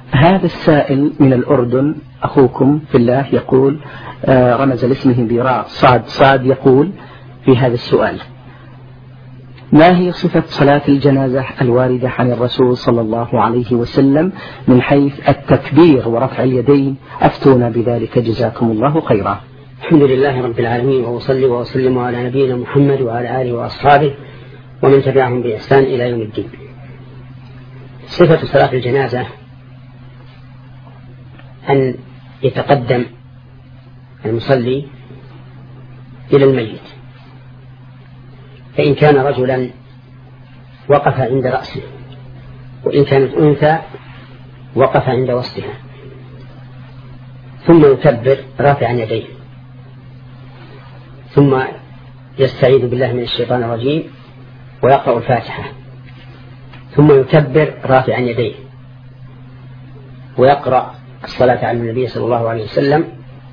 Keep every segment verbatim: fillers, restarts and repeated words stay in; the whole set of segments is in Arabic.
هذا السائل من الأردن أخوكم في الله يقول، آه رمز لاسمه براء صاد صاد، يقول في هذا السؤال: ما هي صفة صلاة الجنازة الواردة عن الرسول صلى الله عليه وسلم من حيث التكبير ورفع اليدين؟ أفتونا بذلك جزاكم الله خيرا. الحمد لله رب العالمين، وأصلي وأسلم على نبينا محمد وعلى آله وأصحابه ومن تبعهم بإحسان إلى يوم الدين. صفة صلاة الجنازة أن يتقدم المصلي إلى الميت، فإن كان رجلا وقف عند رأسه، وإن كانت أنثى وقف عند وسطها، ثم يكبر رافعا يديه، ثم يستعيذ بالله من الشيطان الرجيم ويقرأ الفاتحة، ثم يكبر رافعا يديه ويقرأ الصلاة على النبي صلى الله عليه وسلم،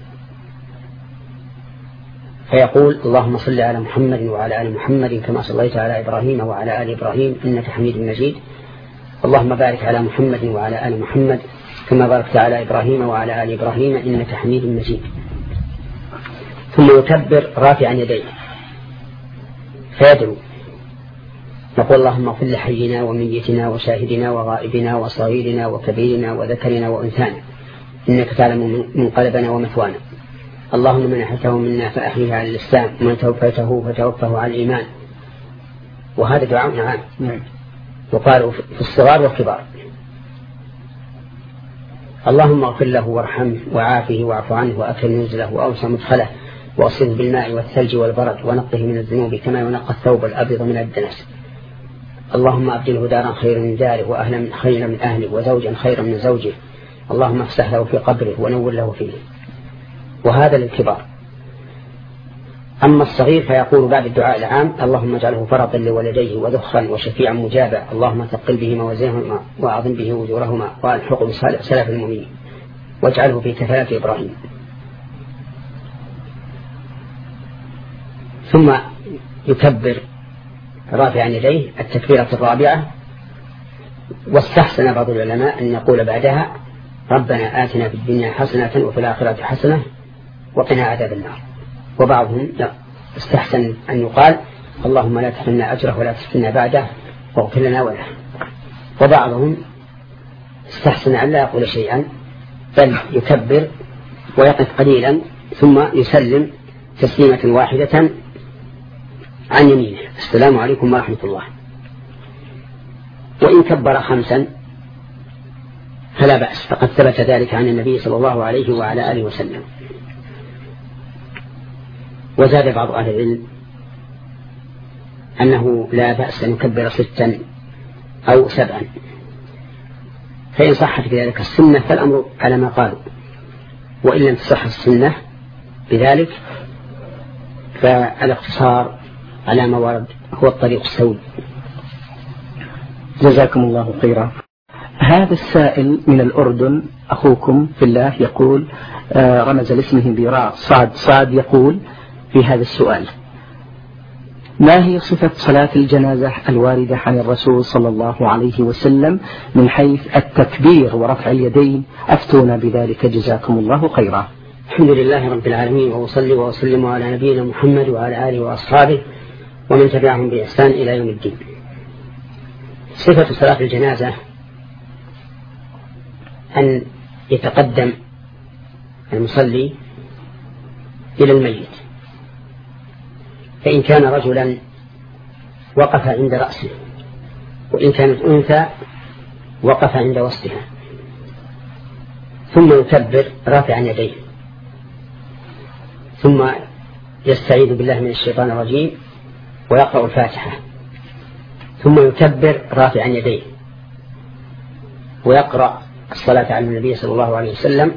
فيقول: اللهم صل على محمد وعلى آل محمد كما صليت على إبراهيم وعلى آل إبراهيم إنك حميد مجيد، اللهم بارك على محمد وعلى آل محمد كما باركت على إبراهيم وعلى آل إبراهيم إنك حميد مجيد، ثم يكبر رافعا يديه فيدعو، نقول: اللهم اغفر لحينا وميتنا وشاهدنا وغائبنا وصغيرنا وكبيرنا وذكرنا وأنثانا إنك تعلم منقلبنا ومثوانا، اللهم من أحيته منا فأحيه على الإسلام ومن توفيته فتوفه على الإيمان. وهذا دعاء عام وقالوا في الصغار والكبار. اللهم اغفر له وارحمه وعافه واعف عنه وأكرم نزله وأوسع مدخله وأصله بالماء والثلج والبرد ونقه من الذنوب كما ينقى الثوب الأبيض من الدنس. اللهم أبدله دارا خيرا من داره وأهلا خيرا من أهله وزوجا خيرا من زوجه، اللهم افسح له في قبره ونور له فيه. وهذا للكبار. أما الصغير فيقول بعد الدعاء العام: اللهم اجعله فرطا لولديه وذخا وشفيعا مجابا، اللهم ثقل به موازينهما وأعظم به أجورهما وألحقه بسلف المؤمنين واجعله في كفالة إبراهيم. ثم يكبر رافعا يديه التكبيرة الرابعة، واستحسن بعض العلماء أن يقول بعدها: ربنا آتنا في الدنيا حسنة وفي الآخرة حسنة وقنا عذاب النار. وبعضهم لا استحسن أن يقال: اللهم لا تحرمنا أجره ولا تفتنا بعده واغفر لنا وله. وبعضهم استحسن أن لا يقول شيئا بل يكبر ويقف قليلا ثم يسلم تسليمة واحدة عن يمينه: السلام عليكم ورحمة الله. وإن كبر خمسا فلا بأس، فقد ثبت ذلك عن النبي صلى الله عليه وعلى آله وسلم. وزاد بعض أهل العلم أنه لا بأس أن يكبر ستا أو سبعا، فإن صحت بذلك السنة فالأمر على ما قالوا، وإن لم تصح السنة بذلك فالاقتصار على ما ورد هو الطريق السوي. جزاكم الله خيرا. هذا السائل من الأردن أخوكم في الله يقول، آه رمز لاسمه براء صاد صاد، يقول في هذا السؤال: ما هي صفة صلاة الجنازة الواردة عن الرسول صلى الله عليه وسلم من حيث التكبير ورفع اليدين؟ أفتونا بذلك جزاكم الله خيرا. الحمد لله رب العالمين، وأصلي وأسلم على نبينا محمد وعلى آله وأصحابه ومن تبعهم بإحسان إلى يوم الدين. صفة صلاة الجنازة أن يتقدم المصلي إلى الميت، فإن كان رجلا وقف عند رأسه، وإن كانت أنثى وقف عند وسطها، ثم يكبر رافعا يديه، ثم يستعيذ بالله من الشيطان الرجيم ويقرأ الفاتحة، ثم يكبر رافعا يديه ويقرأ الصلاة على النبي صلى الله عليه وسلم،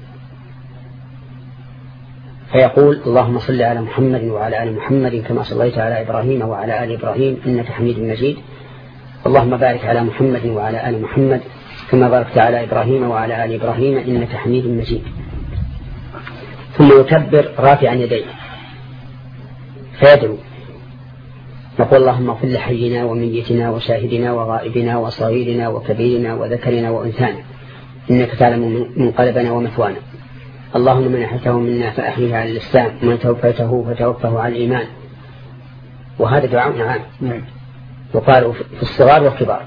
فيقول: اللهم صل على محمد وعلى آل محمد كما صليت على إبراهيم وعلى آل إبراهيم إنك حميد مجيد، اللهم بارك على محمد وعلى آل محمد كما باركت على إبراهيم وعلى آل إبراهيم إنك حميد مجيد. ثم يكبر رافعا يديه فيدعو، نقول: اللهم اغفر لحينا وميتنا وشاهدنا وغائبنا وصغيرنا وكبيرنا وذكرنا وأنثانا إنك تعلم منقلبنا ومثوانا. اللهم من أحيته منا فأحيه على الإسلام ومن توفيته فتوفه على الإيمان. وهذا دعاء عام وقالوا في الصغار والكبار.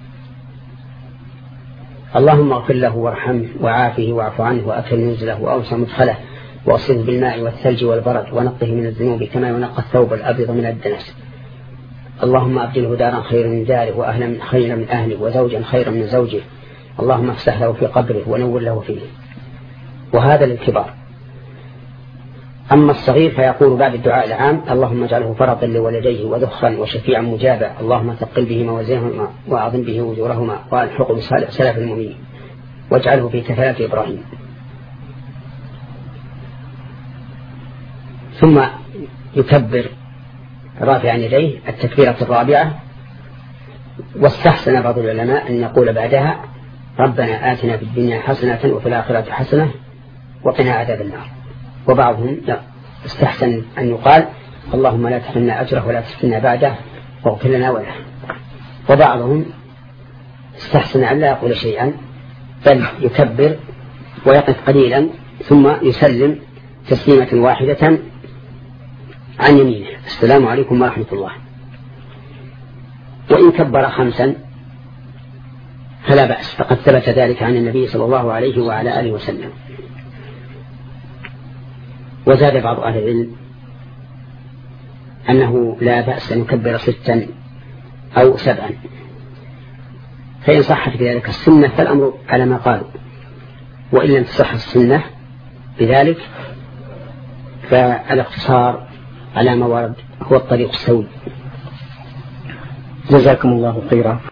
اللهم اغفر له وارحمه وعافه واعف عنه وأكرم نزله وأوسع مدخله وأصله بالماء والثلج والبرد ونقه من الذنوب كما ينقى الثوب الأبيض من الدنس. اللهم أبدله دارا خيرا من داره وأهلا خيرا من أهله وزوجا خيرا من زوجه. اللهم افسح له في قبره ونور له فيه. وهذا للكبار. أما الصغير فيقول بعد الدعاء العام اللهم اجعله فرطا لولديه وذخرا وشفيعا مجابا. اللهم ثقل به موازينهما وأعظم به أجورهما وألحقه بسلف المؤمنين واجعله في كفالة إبراهيم. ثم يكبر رافعا يديه التكبيرة الرابعة. واستحسن بعض العلماء أن يقول بعدها ربنا آتنا في الدنيا حسنة وفي الآخرة حسنة وقنا عذاب النار. وبعضهم لا استحسن أن يقال اللهم لا تحرمنا أجره ولا تفتنا بعده واغفر لنا وله. وبعضهم استحسن أن لا يقول شيئا بل يكبر ويقف قليلا ثم يسلم تسليمة واحدة عن يمينه السلام عليكم ورحمة الله. وإن كبر خمسا فلا بأس فقد ثبت ذلك عن النبي صلى الله عليه وعلى آله وسلم. وزاد بعض أهل العلم أنه لا بأس أن يكبر ستا أو سبعا. فإن صحت بذلك السنة فالأمر على ما قالوا، وإن لم تصح السنة بذلك فالاقتصار على ما ورد هو الطريق السوي. جزاكم الله خيرا.